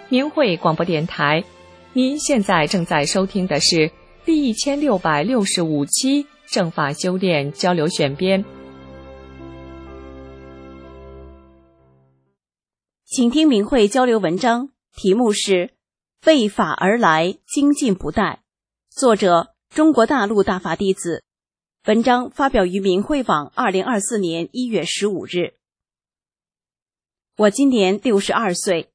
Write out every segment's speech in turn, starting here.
明慧广播电台，您现在正在收听的是第1665期正法修炼交流选编。 请听明慧交流文章，题目是为法而来，精进不怠，作者中国大陆大法弟子。文章发表于明慧网2024年1月15日。我今年62岁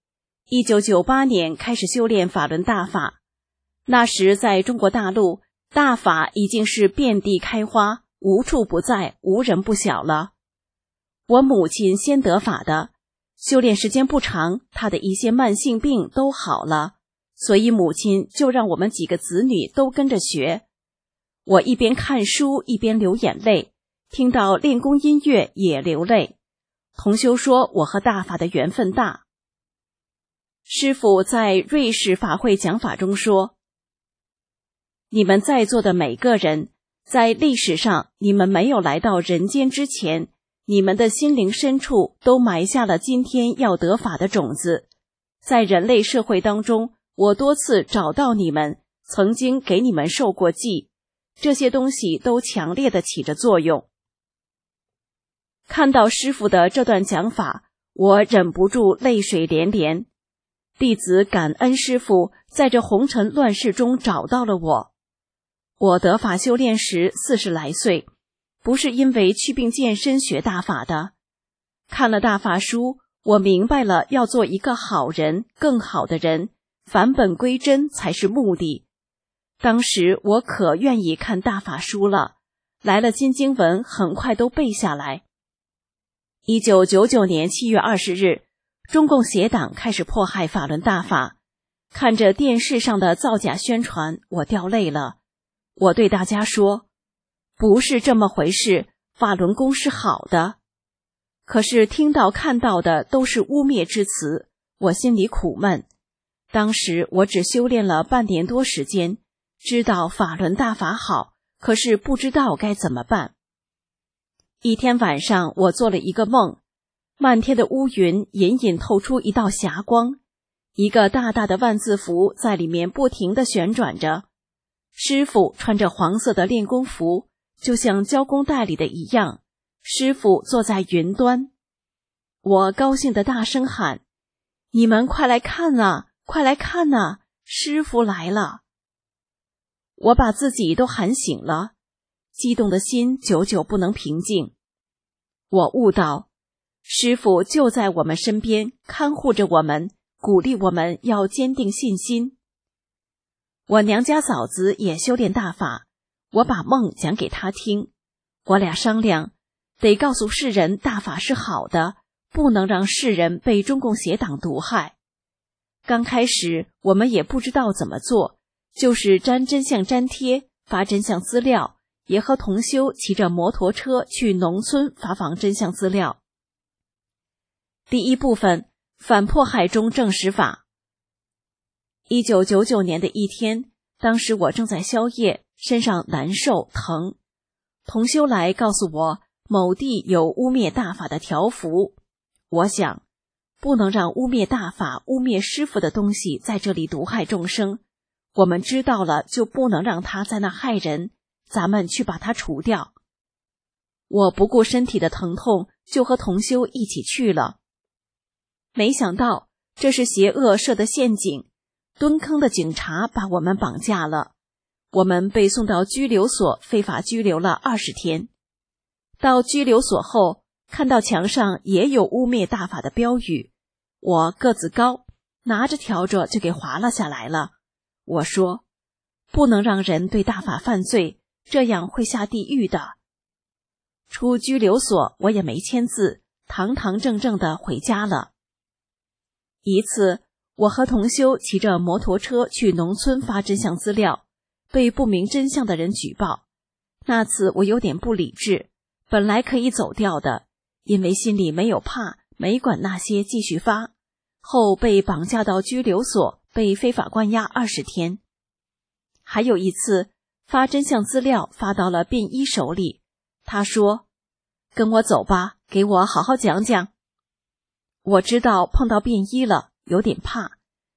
，1998年开始修炼法轮大法。那时在中国大陆，大法已经是遍地开花，无处不在，无人不晓了。我母亲先得法的，修炼时间不长，她的一些慢性病都好了，所以母亲就让我们几个子女都跟着学。我一边看书一边流眼泪，听到练功音乐也流泪。同修说我和大法的缘分大。师父在瑞士法会讲法中说，你们在座的每个人，在历史上你们没有来到人间之前，你们的心灵深处都埋下了今天要得法的种子。在人类社会当中，我多次找到你们，曾经给你们受过记，这些东西都强烈的起着作用。看到师父的这段讲法，我忍不住泪水连连。弟子感恩师父在这红尘乱世中找到了我。我得法修炼时40来岁，不是因为祛病健身学大法的。看了大法书，我明白了要做一个好人，更好的人，返本归真才是目的。当时我可愿意看大法书了，来了金经文很快都背下来。1999年7月20日，中共邪党开始迫害法轮大法。看着电视上的造假宣传，我掉泪了。我对大家说，不是这么回事，法轮功是好的。可是听到看到的都是污蔑之词，我心里苦闷。当时我只修炼了半年多时间，知道法轮大法好，可是不知道该怎么办。一天晚上，我做了一个梦，漫天的乌云隐隐透出一道霞光，一个大大的万字符在里面不停地旋转着。师父穿着黄色的练功服，就像交工带里的一样，师父坐在云端。我高兴地大声喊，你们快来看啊，快来看啊，师父来了。我把自己都喊醒了，激动的心久久不能平静。我悟到，师父就在我们身边，看护着我们，鼓励我们要坚定信心。我娘家嫂子也修炼大法，我把梦讲给她听。我俩商量，得告诉世人大法是好的，不能让世人被中共邪党毒害。刚开始我们也不知道怎么做，就是粘真相粘贴，发真相资料，也和同修骑着摩托车去农村发放真相资料。第一部分，反迫害中正实法。1999年的一天，当时我正在宵夜，身上难受疼。同修来告诉我，某地有污蔑大法的条幅。我想，不能让污蔑大法、污蔑师父的东西在这里毒害众生。我们知道了，就不能让他在那害人，咱们去把它除掉。我不顾身体的疼痛，就和同修一起去了。没想到这是邪恶设的陷阱，蹲坑的警察把我们绑架了。我们被送到拘留所，非法拘留了20天。到拘留所后，看到墙上也有污蔑大法的标语，我个子高，拿着笤帚就给划了下来了。我说，不能让人对大法犯罪，这样会下地狱的。出拘留所我也没签字，堂堂正正的回家了。一次，我和同修骑着摩托车去农村发真相资料，被不明真相的人举报。那次我有点不理智，本来可以走掉的，因为心里没有怕，没管那些继续发。后被绑架到拘留所，被非法关押20天。还有一次，发真相资料发到了便衣手里，他说，跟我走吧，给我好好讲讲。我知道碰到便衣了，有点怕，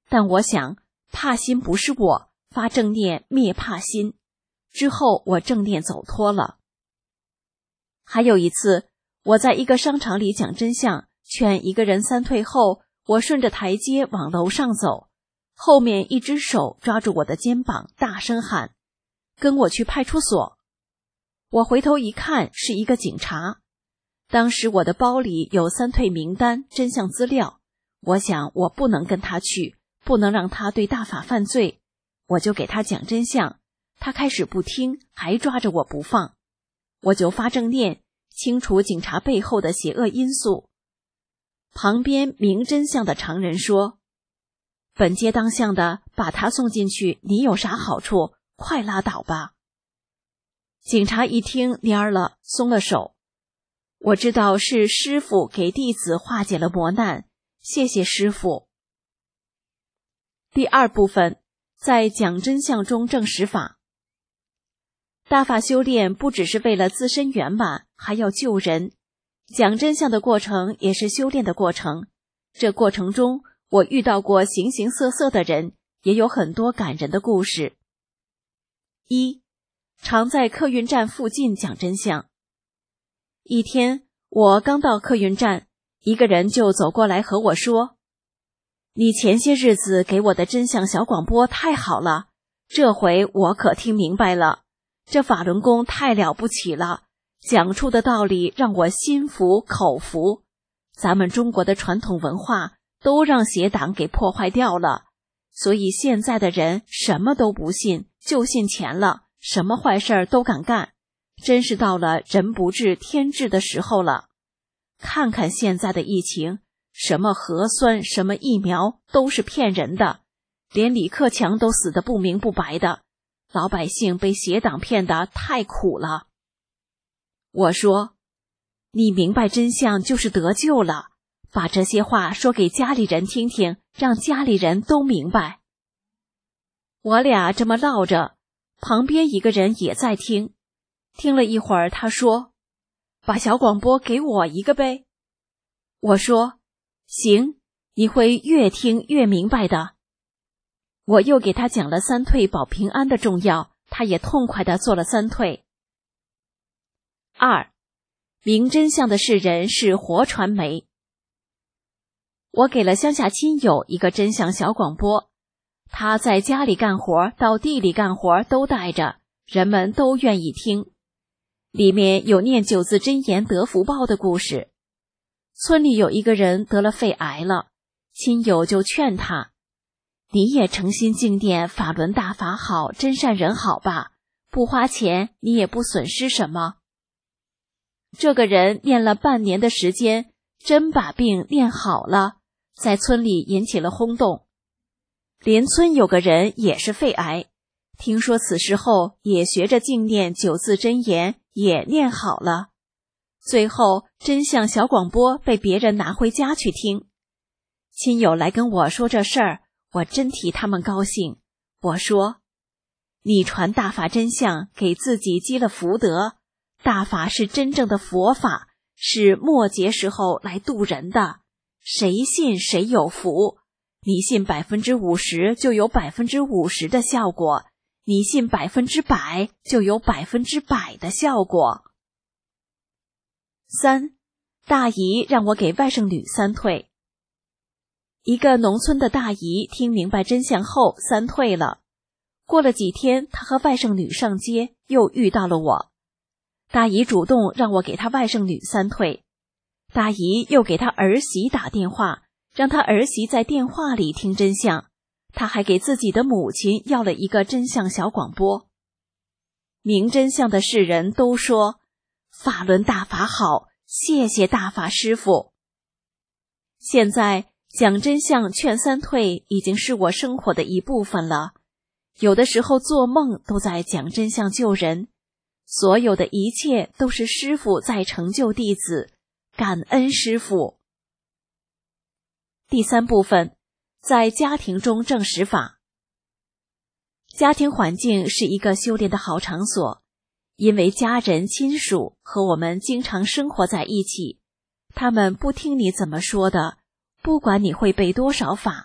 但我想怕心不是我，发正念灭怕心。之后我正念走脱了。还有一次，我在一个商场里讲真相，劝一个人三退后，我顺着台阶往楼上走，后面一只手抓住我的肩膀，大声喊：跟我去派出所。我回头一看，是一个警察。当时我的包里有三退名单、真相资料，我想我不能跟他去，不能让他对大法犯罪，我就给他讲真相。他开始不听，还抓着我不放，我就发正念，清除警察背后的邪恶因素。旁边明真相的常人说：本街当相的，把他送进去，你有啥好处？快拉倒吧。警察一听蔫了，松了手。我知道是师父给弟子化解了磨难，谢谢师父。第二部分，在讲真相中证实法。大法修炼不只是为了自身圆满，还要救人。讲真相的过程也是修炼的过程。这过程中，我遇到过形形色色的人，也有很多感人的故事。一，常在客运站附近讲真相。一天，我刚到客运站，一个人就走过来和我说：你前些日子给我的真相小广播太好了，这回我可听明白了。这法轮功太了不起了，讲出的道理让我心服口服。咱们中国的传统文化都让邪党给破坏掉了，所以现在的人什么都不信，就信钱了，什么坏事都敢干，真是到了人不治天治的时候了。看看现在的疫情，什么核酸，什么疫苗都是骗人的，连李克强都死得不明不白的，老百姓被邪党骗得太苦了。我说，你明白真相就是得救了，把这些话说给家里人听听，让家里人都明白。我俩这么唠着，旁边一个人也在听，听了一会儿，他说：把小广播给我一个呗。我说：行，你会越听越明白的。我又给他讲了三退保平安的重要，他也痛快地做了三退。二，明真相的世人是活传媒。我给了乡下亲友一个真相小广播，他在家里干活，到地里干活都带着，人们都愿意听。里面有念9字真言得福报的故事。村里有一个人得了肺癌了，亲友就劝他：你也诚心敬念法轮大法好，真善人好吧，不花钱你也不损失什么。这个人念了半年的时间，真把病念好了，在村里引起了轰动。邻村有个人也是肺癌，听说此事后也学着敬念9字真言，也念好了。最后真相小广播被别人拿回家去听，亲友来跟我说这事儿，我真替他们高兴。我说，你传大法真相，给自己积了福德，大法是真正的佛法，是末劫时候来度人的，谁信谁有福。你信50%就有50%的效果，你信100%就有100%的效果。三，大姨让我给外甥女三退。一个农村的大姨听明白真相后三退了。过了几天，她和外甥女上街，又遇到了我。大姨主动让我给她外甥女三退。大姨又给她儿媳打电话，让她儿媳在电话里听真相。她还给自己的母亲要了一个真相小广播。明真相的世人都说，法轮大法好，谢谢大法师父。现在讲真相劝三退已经是我生活的一部分了，有的时候做梦都在讲真相救人，所有的一切都是师父在成就弟子，感恩师父。第三部分，在家庭中证实法。家庭环境是一个修炼的好场所，因为家人亲属和我们经常生活在一起，他们不听你怎么说的，不管你会背多少法，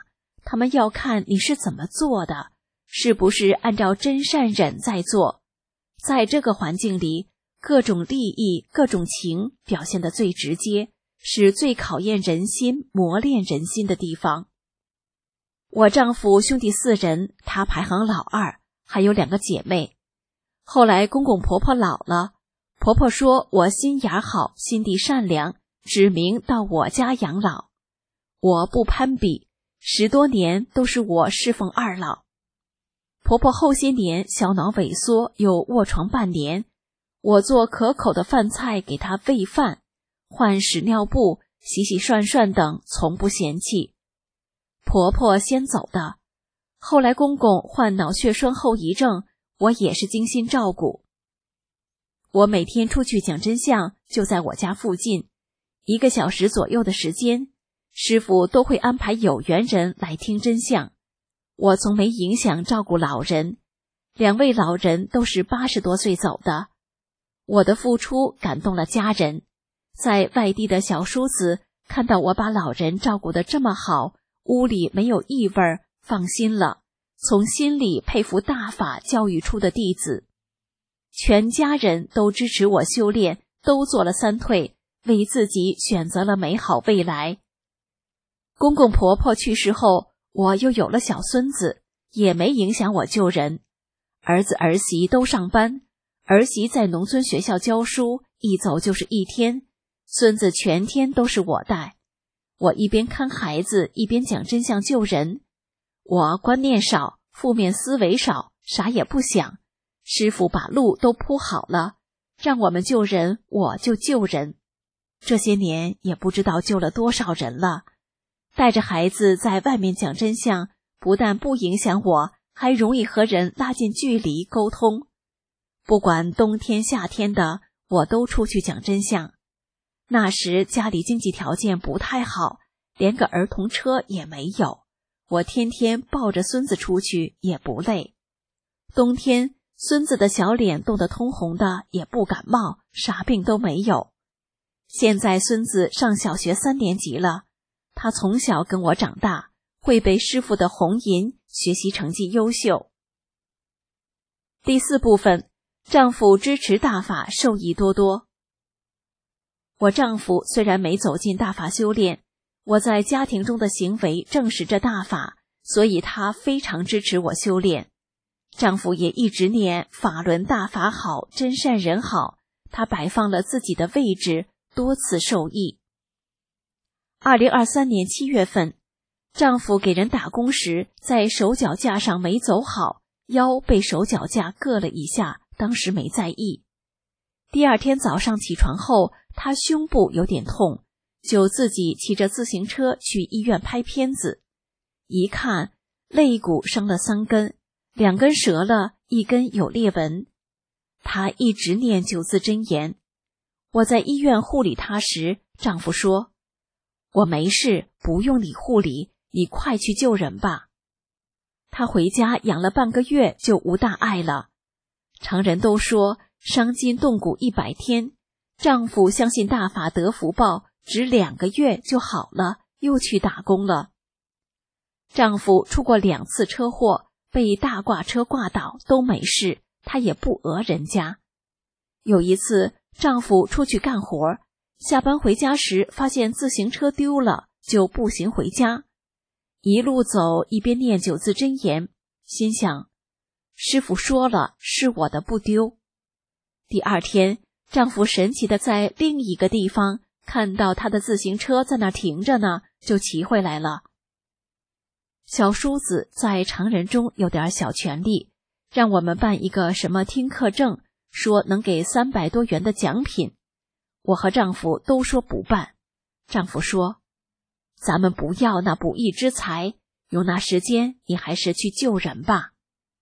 他们要看你是怎么做的，是不是按照真善忍在做。在这个环境里，各种利益、各种情表现得最直接，是最考验人心、磨练人心的地方。我丈夫兄弟4人，他排行老2，还有2个姐妹。后来公公婆婆老了，婆婆说我心眼好，心地善良，指明到我家养老。我不攀比，10多年都是我侍奉2老。婆婆后些年小脑萎缩，又卧床半年，我做可口的饭菜给她喂饭，换屎尿布、洗洗涮涮等，从不嫌弃。婆婆先走的，后来公公患脑血栓后遗症，我也是精心照顾。我每天出去讲真相，就在我家附近，1个小时左右的时间，师傅都会安排有缘人来听真相。我从没影响照顾老人，2位老人都是80多岁走的。我的付出感动了家人，在外地的小叔子看到我把老人照顾得这么好，屋里没有异味，放心了，从心里佩服大法教育出的弟子。全家人都支持我修炼，都做了3退，为自己选择了美好未来。公公婆婆去世后，我又有了小孙子，也没影响我救人。儿子儿媳都上班，儿媳在农村学校教书，一走就是1天，孙子全天都是我带。我一边看孩子，一边讲真相救人。我观念少，负面思维少，啥也不想。师傅把路都铺好了，让我们救人，我就救人。这些年也不知道救了多少人了。带着孩子在外面讲真相，不但不影响我，还容易和人拉近距离沟通。不管冬天夏天的，我都出去讲真相。那时家里经济条件不太好，连个儿童车也没有，我天天抱着孙子出去也不累。冬天孙子的小脸冻得通红的，也不感冒，啥病都没有。现在孙子上小学3年级了，他从小跟我长大，会背师傅的红银，学习成绩优秀。第4部分，丈夫支持大法，受益多多。我丈夫虽然没走进大法修炼，我在家庭中的行为证实着大法，所以他非常支持我修炼。丈夫也一直念法轮大法好，真善人好，他摆放了自己的位置，多次受益。2023年7月份，丈夫给人打工时，在手脚架上没走好，腰被手脚架硌了一下，当时没在意。第2天早上起床后，他胸部有点痛，就自己骑着自行车去医院拍片子。一看，肋骨生了3根，2根折了，1根有裂纹。他一直念9字真言。我在医院护理他时，丈夫说：“我没事，不用你护理，你快去救人吧。”他回家养了半个月就无大碍了。常人都说伤筋动骨100天，丈夫相信大法得福报，只2个月就好了，又去打工了。丈夫出过2次车祸，被大挂车挂倒都没事，他也不讹人家。有一次丈夫出去干活，下班回家时发现自行车丢了，就步行回家。一路走一边念9字真言，心想师傅说了，是我的不丢。第2天，丈夫神奇地在另一个地方看到他的自行车在那停着呢，就骑回来了。小叔子在常人中有点小权力，让我们办一个什么听课证，说能给300多元的奖品。我和丈夫都说不办。丈夫说：“咱们不要那不义之财，用那时间你还是去救人吧。”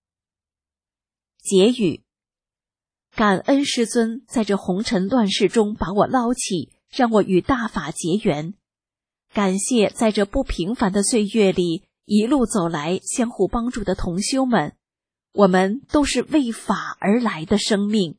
结语：感恩师尊在这红尘乱世中把我捞起，让我与大法结缘。感谢在这不平凡的岁月里一路走来相互帮助的同修们，我们都是为法而来的生命。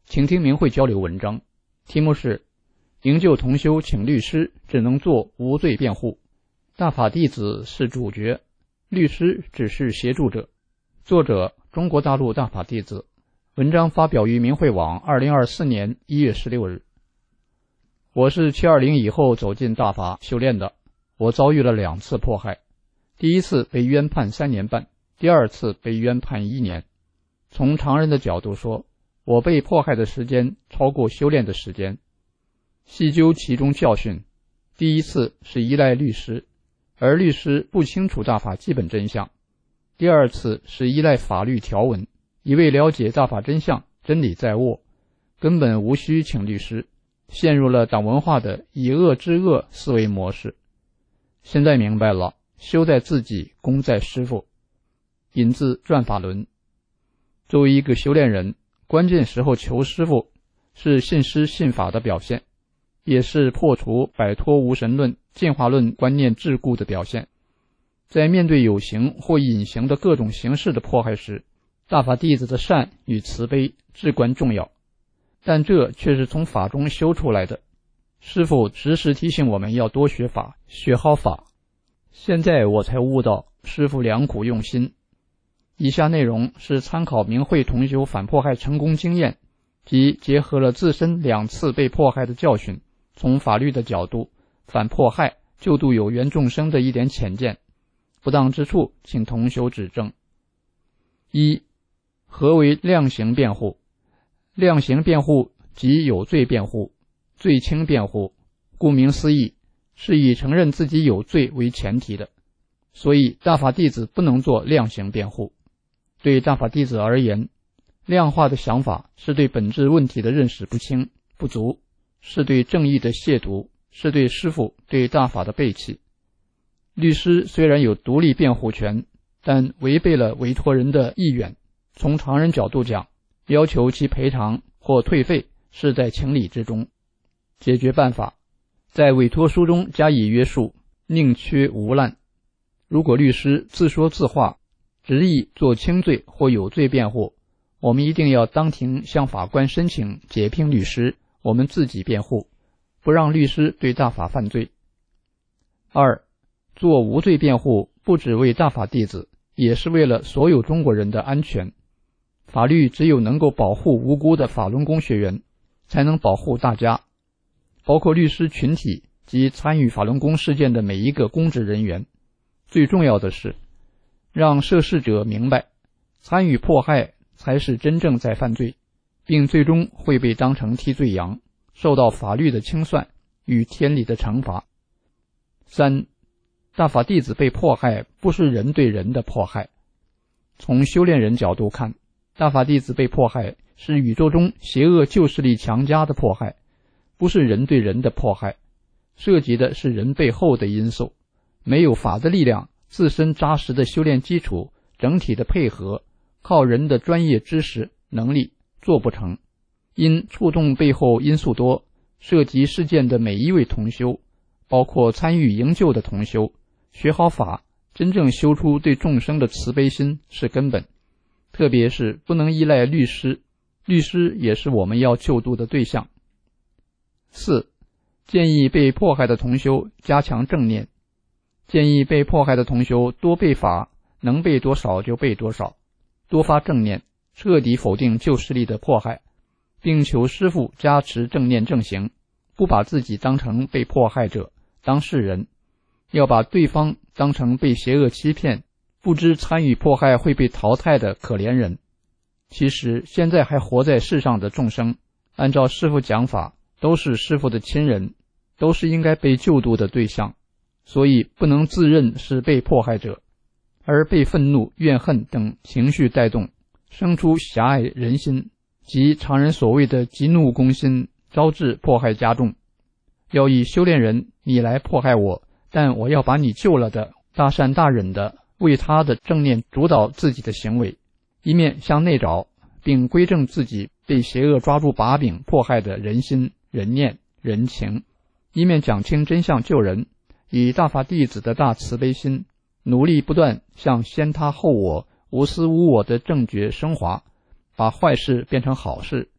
请听明慧交流文章，题目是营救同修请律师只能做无罪辩护，大法弟子是主角，律师只是协助者。作者中国大陆大法弟子，文章发表于明慧网2024年1月16日。我是720以后走进大法修炼的，我遭遇了2次迫害，第一次被冤判3年半，第二次被冤判1年。从常人的角度说，我被迫害的时间超过修炼的时间。细究其中教训，第一次是依赖律师，而律师不清楚大法基本真相。第二次是依赖法律条文，一味了解大法真相，真理在握，根本无需请律师，陷入了党文化的以恶制恶思维模式。现在明白了，修在自己，功在师父。引自转法轮。作为一个修炼人，关键时候求师父是信师信法的表现，也是破除摆脱无神论、进化论观念桎梏的表现。在面对有形或隐形的各种形式的迫害时，大法弟子的善与慈悲至关重要，但这却是从法中修出来的。师父时时提醒我们要多学法，学好法。现在我才悟到师父良苦用心。以下内容是参考明慧同修反迫害成功经验，即结合了自身2次被迫害的教训，从法律的角度反迫害救度有缘众生的一点浅见，不当之处请同修指正。1. 何为量刑辩护？量刑辩护即有罪辩护、罪轻辩护，顾名思义，是以承认自己有罪为前提的，所以大法弟子不能做量刑辩护。对大法弟子而言，量化的想法是对本质问题的认识不清不足，是对正义的亵渎，是对师父对大法的背弃。律师虽然有独立辩护权，但违背了委托人的意愿，从常人角度讲，要求其赔偿或退费是在情理之中。解决办法，在委托书中加以约束，宁缺毋滥。如果律师自说自话，执意做轻罪或有罪辩护，我们一定要当庭向法官申请解聘律师，我们自己辩护，不让律师对大法犯罪。2. 做无罪辩护不只为大法弟子，也是为了所有中国人的安全。法律只有能够保护无辜的法轮功学员，才能保护大家，包括律师群体及参与法轮功事件的每一个公职人员。最重要的是让涉事者明白，参与迫害才是真正在犯罪，并最终会被当成替罪羊，受到法律的清算与天理的惩罚。3. 大法弟子被迫害不是人对人的迫害。从修炼人角度看，大法弟子被迫害是宇宙中邪恶旧势力强加的迫害，不是人对人的迫害，涉及的是人背后的因素，没有法的力量，自身扎实的修炼基础，整体的配合，靠人的专业知识能力做不成。因触动背后因素多，涉及事件的每一位同修，包括参与营救的同修，学好法，真正修出对众生的慈悲心是根本。特别是不能依赖律师，律师也是我们要救度的对象。4. 建议被迫害的同修加强正念。建议被迫害的同修多背法，能背多少就背多少，多发正念，彻底否定旧势力的迫害，并求师父加持正念正行，不把自己当成被迫害者、当事人，要把对方当成被邪恶欺骗、不知参与迫害会被淘汰的可怜人。其实现在还活在世上的众生，按照师父讲法，都是师父的亲人，都是应该被救度的对象，所以不能自认是被迫害者，而被愤怒、怨恨等情绪带动，生出狭隘人心，即常人所谓的急怒攻心，招致迫害加重。要以修炼人，你来迫害我，但我要把你救了的大善大忍的为他的正念主导自己的行为，一面向内找，并归正自己被邪恶抓住把柄迫害的人心、人念、人情，一面讲清真相救人，以大法弟子的大慈悲心，努力不断向先他后我、无私无我的正觉升华，把坏事变成好事，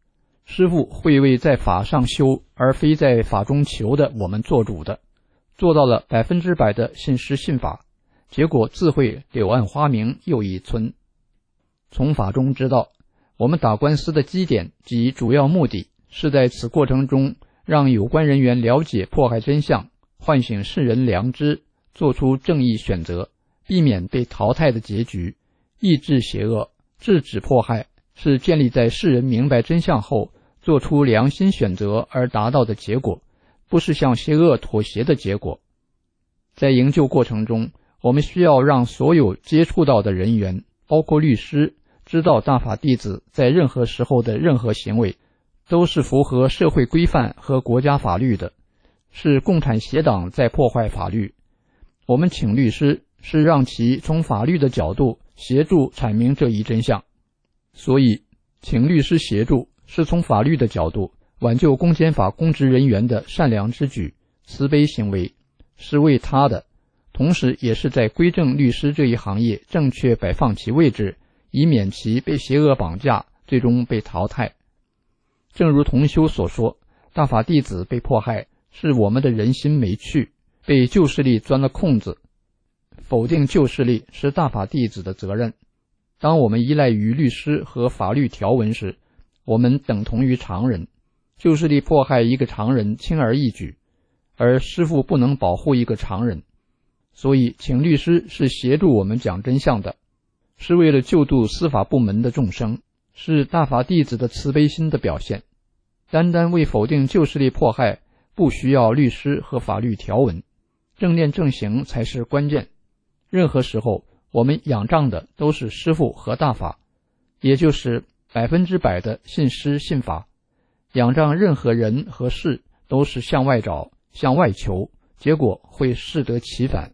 师父会为在法上修而非在法中求的我们做主的，做到了100%的信师信法，结果自会柳暗花明又一村。从法中知道，我们打官司的基点及主要目的是在此过程中让有关人员了解迫害真相，唤醒世人良知，做出正义选择，避免被淘汰的结局，抑制邪恶，制止迫害，是建立在世人明白真相后做出良心选择而达到的结果，不是向邪恶妥协的结果。在营救过程中，我们需要让所有接触到的人员，包括律师，知道大法弟子在任何时候的任何行为都是符合社会规范和国家法律的，是共产邪党在破坏法律。我们请律师是让其从法律的角度协助阐明这一真相，所以请律师协助是从法律的角度挽救公检法公职人员的善良之举，慈悲行为，是为他的，同时也是在规正律师这一行业正确摆放其位置，以免其被邪恶绑架，最终被淘汰。正如同修所说，大法弟子被迫害是我们的人心没趣，被旧势力钻了空子。否定旧势力是大法弟子的责任。当我们依赖于律师和法律条文时，我们等同于常人。旧势力迫害一个常人轻而易举，而师父不能保护一个常人，所以请律师是协助我们讲真相的，是为了救度司法部门的众生，是大法弟子的慈悲心的表现。单单为否定旧势力迫害，不需要律师和法律条文，正念正行才是关键。任何时候我们仰仗的都是师父和大法，也就是100%的信师信法。仰仗任何人和事都是向外找，向外求，结果会适得其反。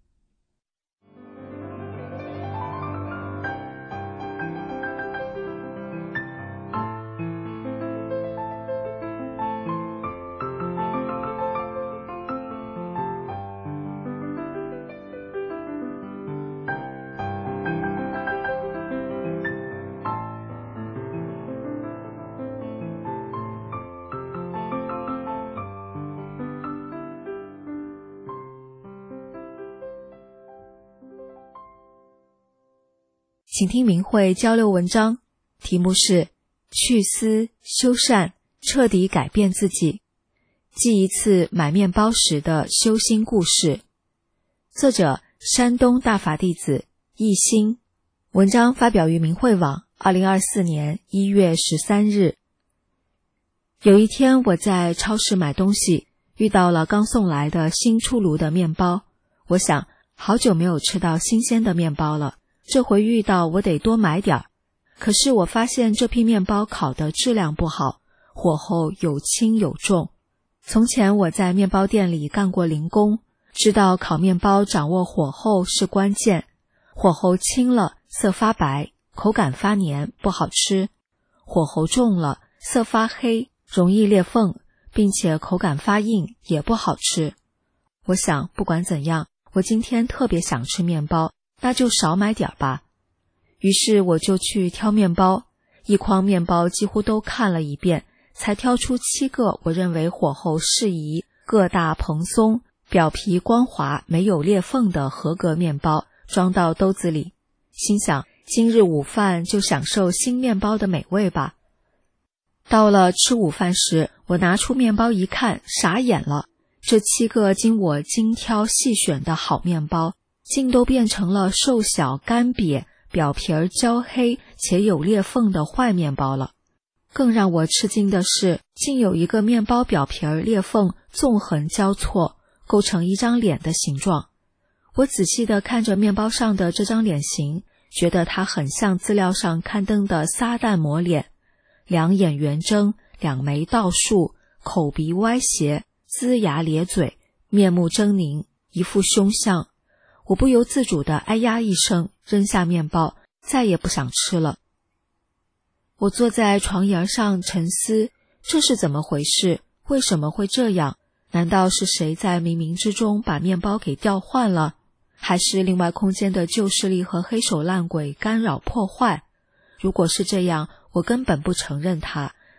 请听明慧交流文章，题目是去思修善，彻底改变自己，记一次买面包时的修心故事。作者山东大法弟子一心，文章发表于明慧网2024年1月13日。有一天我在超市买东西，遇到了刚送来的新出炉的面包，我想好久没有吃到新鲜的面包了，这回遇到我得多买点儿。可是我发现这批面包烤的质量不好，火候有轻有重。从前我在面包店里干过零工，知道烤面包掌握火候是关键，火候轻了色发白，口感发黏，不好吃；火候重了色发黑，容易裂缝，并且口感发硬，也不好吃。我想不管怎样，我今天特别想吃面包，那就少买点吧。于是我就去挑面包，一筐面包几乎都看了一遍，才挑出7个我认为火候适宜、个大蓬松、表皮光滑、没有裂缝的合格面包，装到兜子里。心想今日午饭就享受新面包的美味吧。到了吃午饭时，我拿出面包一看，傻眼了。这7个经我精挑细选的好面包，竟都变成了瘦小干瘪、表皮儿焦黑且有裂缝的坏面包了。更让我吃惊的是，竟有一个面包表皮儿裂缝纵横交错，构成一张脸的形状。我仔细地看着面包上的这张脸型，觉得它很像资料上刊登的撒旦魔脸，两眼圆睁，两眉倒竖，口鼻歪斜，龇牙咧嘴，面目狰狞，一副凶相。我不由自主地哎呀一声，扔下面包，再也不想吃了。我坐在床沿上沉思，这是怎么回事？为什么会这样？难道是谁在冥冥之中把面包给调换了？还是另外空间的旧势力和黑手烂鬼干扰破坏？如果是这样，我根本不承认它，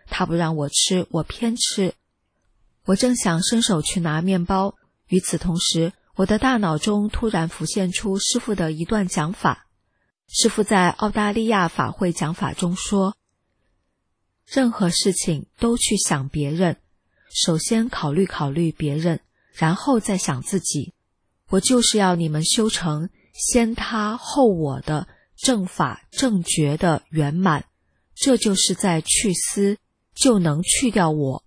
他不让我吃，我偏吃。我正想伸手去拿面包，与此同时，我的大脑中突然浮现出师父的一段讲法。师父在澳大利亚法会讲法中说，任何事情都去想别人，首先考虑别人，然后再想自己。我就是要你们修成先他后我的正法正觉的圆满，这就是在去思，就能去掉我。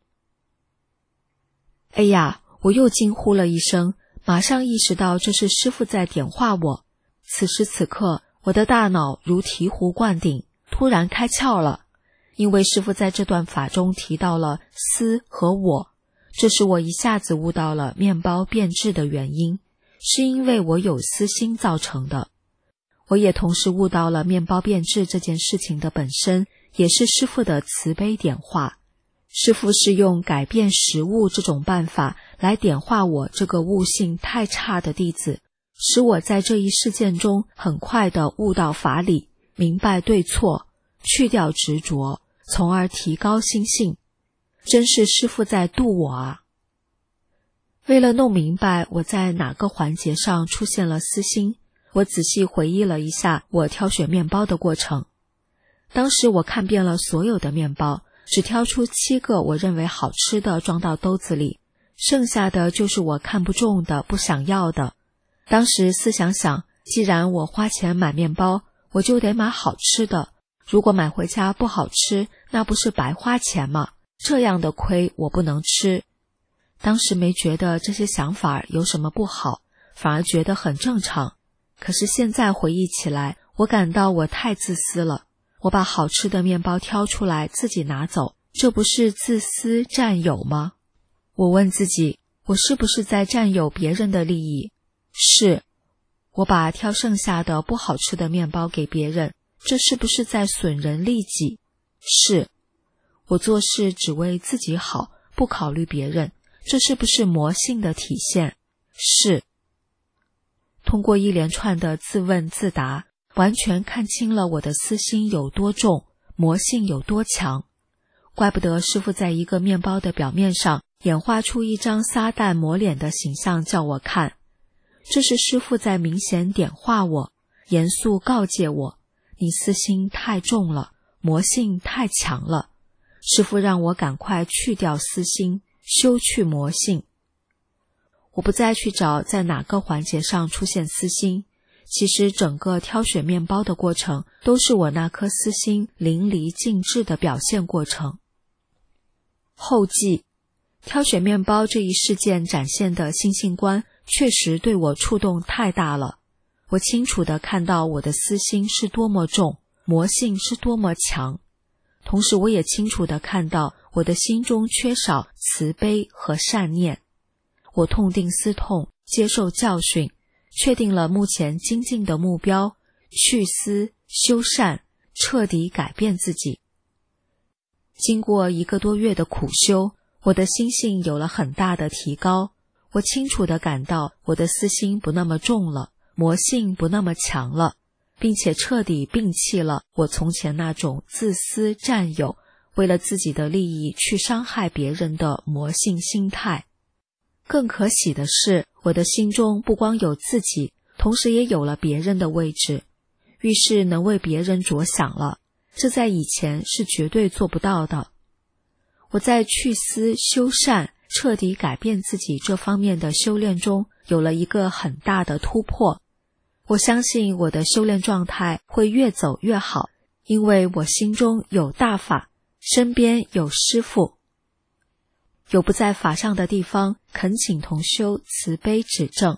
哎呀，我又惊呼了一声，马上意识到这是师父在点化我。此时此刻，我的大脑如醍醐灌顶，突然开窍了。因为师父在这段法中提到了思和我，这使我一下子悟到了面包变质的原因，是因为我有私心造成的。我也同时悟到了面包变质这件事情的本身，也是师父的慈悲点化。师父是用改变食物这种办法来点化我这个悟性太差的弟子，使我在这一事件中很快地悟到法理，明白对错，去掉执着，从而提高心性。真是师父在度我啊！为了弄明白我在哪个环节上出现了私心，我仔细回忆了一下我挑选面包的过程。当时我看遍了所有的面包，只挑出7个我认为好吃的装到兜子里，剩下的就是我看不中的、不想要的。当时思想想，既然我花钱买面包，我就得买好吃的，如果买回家不好吃，那不是白花钱吗？这样的亏我不能吃。当时没觉得这些想法有什么不好，反而觉得很正常。可是现在回忆起来，我感到我太自私了。我把好吃的面包挑出来自己拿走，这不是自私占有吗？我问自己，我是不是在占有别人的利益？是。我把挑剩下的不好吃的面包给别人，这是不是在损人利己？是。我做事只为自己好，不考虑别人，这是不是魔性的体现？是。通过一连串的自问自答，完全看清了我的私心有多重，魔性有多强。怪不得师父在一个面包的表面上演化出一张撒旦抹脸的形象叫我看。这是师父在明显点化我，严肃告诫我，你私心太重了，魔性太强了。师父让我赶快去掉私心，修去魔性。我不再去找在哪个环节上出现私心，其实整个挑选面包的过程都是我那颗私心淋漓尽致的表现过程。后记，挑选面包这一事件展现的心性观确实对我触动太大了。我清楚地看到我的私心是多么重，魔性是多么强。同时我也清楚地看到我的心中缺少慈悲和善念。我痛定思痛，接受教训，确定了目前精进的目标，去思修善，彻底改变自己。经过1个多月的苦修，我的心性有了很大的提高。我清楚地感到我的私心不那么重了，魔性不那么强了，并且彻底摒弃了我从前那种自私占有，为了自己的利益去伤害别人的魔性心态。更可喜的是，我的心中不光有自己，同时也有了别人的位置，遇事能为别人着想了，这在以前是绝对做不到的。我在去思修善，彻底改变自己这方面的修炼中有了一个很大的突破。我相信我的修炼状态会越走越好，因为我心中有大法，身边有师父。有不在法上的地方，恳请同修慈悲指正。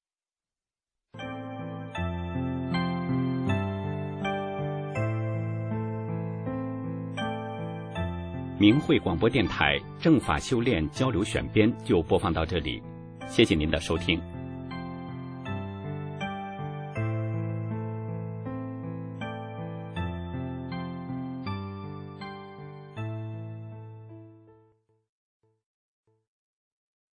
明慧广播电台正法修炼交流选编就播放到这里，谢谢您的收听。